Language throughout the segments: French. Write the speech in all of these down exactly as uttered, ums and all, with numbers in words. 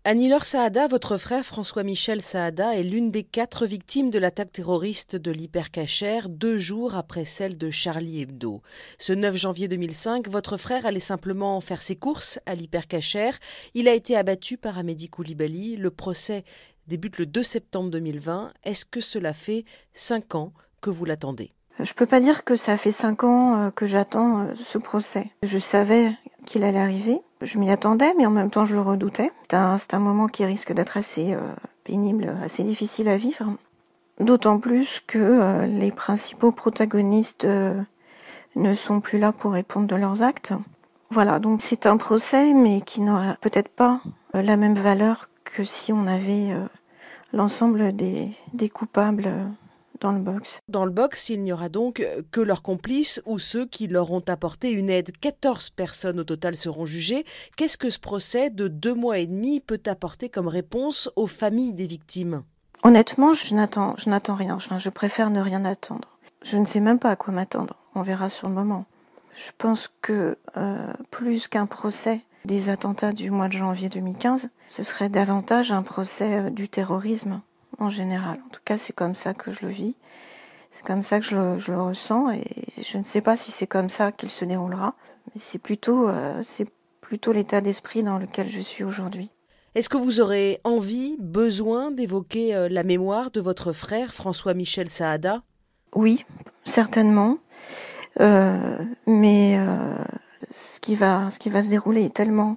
Annie-Laure Saada, votre frère François-Michel Saada est l'une des quatre victimes de l'attaque terroriste de l'Hyper Cacher, deux jours après celle de Charlie Hebdo. Ce neuf janvier deux mille cinq, votre frère allait simplement faire ses courses à l'Hyper Cacher. Il a été abattu par Amédi Koulibaly. Le procès débute le deux septembre deux mille vingt. Est-ce que cela fait cinq ans que vous l'attendez ? Je peux pas dire que ça fait cinq ans que j'attends ce procès. Je savais qu'il allait arriver. Je m'y attendais, mais en même temps, je le redoutais. C'est un, c'est un moment qui risque d'être assez euh, pénible, assez difficile à vivre. D'autant plus que euh, les principaux protagonistes euh, ne sont plus là pour répondre de leurs actes. Voilà, donc c'est un procès, mais qui n'aura peut-être pas euh, la même valeur que si on avait euh, l'ensemble des, des coupables euh, dans le box. Dans le box, il n'y aura donc que leurs complices ou ceux qui leur ont apporté une aide. quatorze personnes au total seront jugées. Qu'est-ce que ce procès de deux mois et demi peut apporter comme réponse aux familles des victimes ? Honnêtement, je n'attends, je n'attends rien. Enfin, je préfère ne rien attendre. Je ne sais même pas à quoi m'attendre. On verra sur le moment. Je pense que euh, plus qu'un procès des attentats du mois de janvier deux mille quinze, ce serait davantage un procès euh, du terrorisme en général. En tout cas, c'est comme ça que je le vis. C'est comme ça que je le, je le ressens et je ne sais pas si c'est comme ça qu'il se déroulera. Mais c'est plutôt, euh, c'est plutôt l'état d'esprit dans lequel je suis aujourd'hui. Est-ce que vous aurez envie, besoin d'évoquer euh, la mémoire de votre frère François-Michel Saada ? Oui, certainement. Euh, mais euh, ce qui va, ce qui va se dérouler est tellement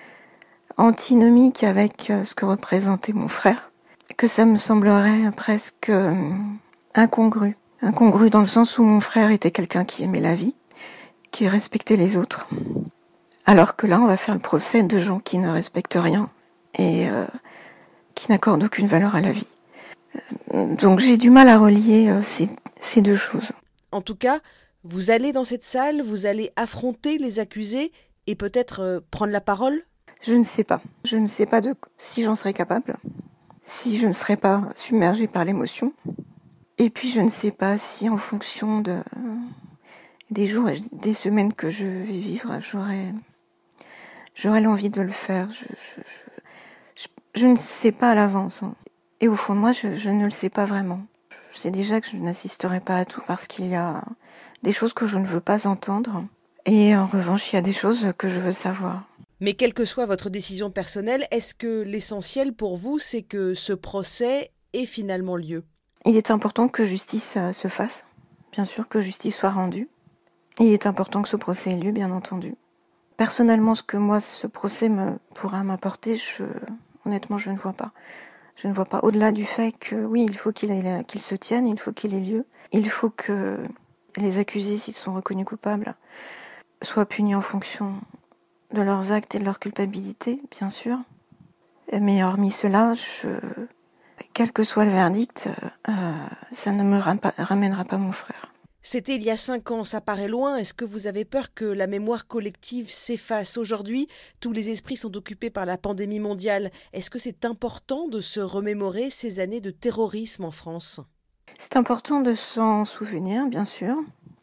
antinomique avec euh, ce que représentait mon frère que ça me semblerait presque euh, incongru. Incongru dans le sens où mon frère était quelqu'un qui aimait la vie, qui respectait les autres. Alors que là, on va faire le procès de gens qui ne respectent rien et euh, qui n'accordent aucune valeur à la vie. Donc j'ai du mal à relier euh, ces, ces deux choses. En tout cas, vous allez dans cette salle, vous allez affronter les accusés et peut-être euh, prendre la parole ? Je ne sais pas. Je ne sais pas de si j'en serai capable, si je ne serai pas submergée par l'émotion. Et puis je ne sais pas si en fonction de, des jours et des semaines que je vais vivre, j'aurai, j'aurai l'envie de le faire. Je, je, je, je, je ne sais pas à l'avance. Et au fond de moi, je, je ne le sais pas vraiment. Je sais déjà que je n'assisterai pas à tout parce qu'il y a des choses que je ne veux pas entendre. Et en revanche, il y a des choses que je veux savoir. Mais quelle que soit votre décision personnelle, est-ce que l'essentiel pour vous, c'est que ce procès ait finalement lieu ? Il est important que justice se fasse, bien sûr, que justice soit rendue. Il est important que ce procès ait lieu, bien entendu. Personnellement, ce que moi, ce procès me, pourra m'apporter, je, honnêtement, je ne vois pas. Je ne vois pas, au-delà du fait que, oui, il faut qu'il, ait, qu'il se tienne, il faut qu'il ait lieu. Il faut que les accusés, s'ils sont reconnus coupables, soient punis en fonction de leurs actes et de leur culpabilité, bien sûr. Mais hormis cela, je, quel que soit le verdict, euh, ça ne me ramènera pas mon frère. C'était il y a cinq ans, ça paraît loin. Est-ce que vous avez peur que la mémoire collective s'efface ? Aujourd'hui, tous les esprits sont occupés par la pandémie mondiale. Est-ce que c'est important de se remémorer ces années de terrorisme en France ? C'est important de s'en souvenir, bien sûr.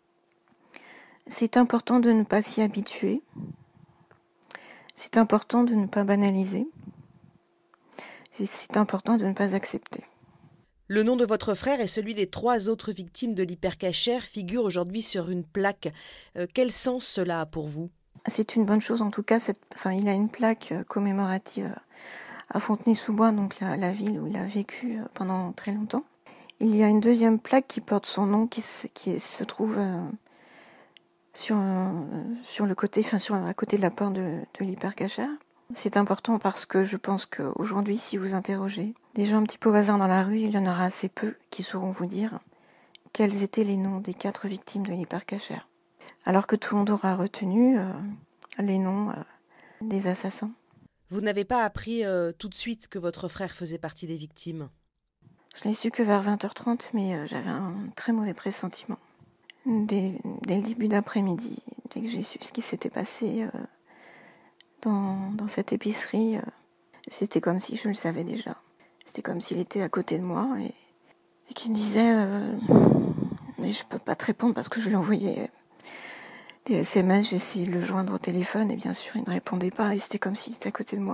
C'est important de ne pas s'y habituer. C'est important de ne pas banaliser. C'est important de ne pas accepter. Le nom de votre frère et celui des trois autres victimes de l'Hyper Cacher figurent aujourd'hui sur une plaque. Euh, quel sens cela a pour vous ? C'est une bonne chose, en tout cas. Cette, enfin, il a une plaque commémorative à Fontenay-sous-Bois, donc la, la ville où il a vécu pendant très longtemps. Il y a une deuxième plaque qui porte son nom, qui se, qui se trouve euh, sur, euh, sur le côté, enfin, sur, à côté de la porte de, de l'Hyper Cacher. C'est important parce que je pense qu'aujourd'hui, si vous interrogez des gens un petit peu au hasard dans la rue, il y en aura assez peu qui sauront vous dire quels étaient les noms des quatre victimes de l'Hyper Cacher. Alors que tout le monde aura retenu euh, les noms euh, des assassins. Vous n'avez pas appris euh, tout de suite que votre frère faisait partie des victimes ? Je l'ai su que vers vingt heures trente, mais euh, j'avais un très mauvais pressentiment. Dès, dès le début d'après-midi, dès que j'ai su ce qui s'était passé... Euh, Dans, dans cette épicerie, euh, c'était comme si je le savais déjà. C'était comme s'il était à côté de moi et, et qu'il me disait euh, mais je peux pas te répondre parce que je lui envoyais des S M S, j'ai essayé de le joindre au téléphone et bien sûr il ne répondait pas et c'était comme s'il était à côté de moi. Et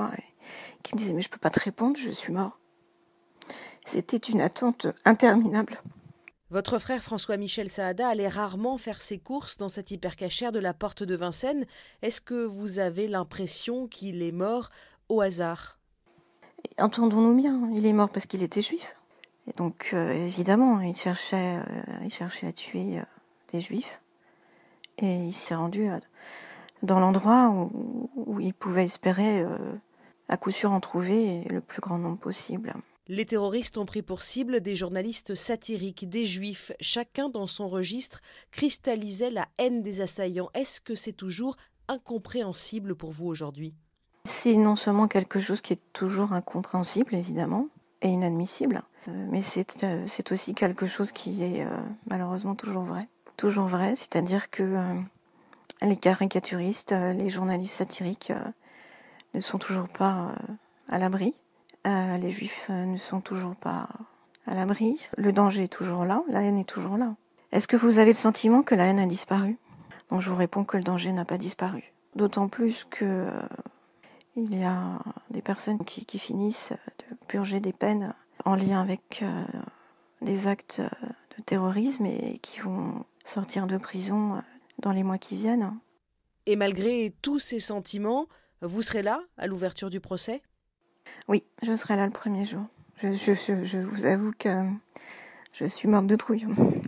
qui me disait « mais je ne peux pas te répondre, je suis mort ». C'était une attente interminable. Votre frère François-Michel Saada allait rarement faire ses courses dans cette hypercachère de la porte de Vincennes. Est-ce que vous avez l'impression qu'il est mort au hasard ? Entendons-nous bien, il est mort parce qu'il était juif. Et donc euh, évidemment, il cherchait, euh, il cherchait à tuer euh, des juifs. Et il s'est rendu euh, dans l'endroit où, où il pouvait espérer euh, à coup sûr en trouver le plus grand nombre possible. Les terroristes ont pris pour cible des journalistes satiriques, des juifs. Chacun dans son registre cristallisait la haine des assaillants. Est-ce que c'est toujours incompréhensible pour vous aujourd'hui ? C'est non seulement quelque chose qui est toujours incompréhensible, évidemment, et inadmissible, euh, mais c'est, euh, c'est aussi quelque chose qui est euh, malheureusement toujours vrai. Toujours vrai, c'est-à-dire que euh, les caricaturistes, euh, les journalistes satiriques euh, ne sont toujours pas euh, à l'abri. Euh, les juifs euh, ne sont toujours pas à l'abri. Le danger est toujours là, la haine est toujours là. Est-ce que vous avez le sentiment que la haine a disparu ? Donc je vous réponds que le danger n'a pas disparu. D'autant plus que euh, il y a des personnes qui, qui finissent de purger des peines en lien avec euh, des actes de terrorisme et qui vont sortir de prison dans les mois qui viennent. Et malgré tous ces sentiments, vous serez là à l'ouverture du procès ? Oui, je serai là le premier jour. Je, je, je, je vous avoue que je suis morte de trouille.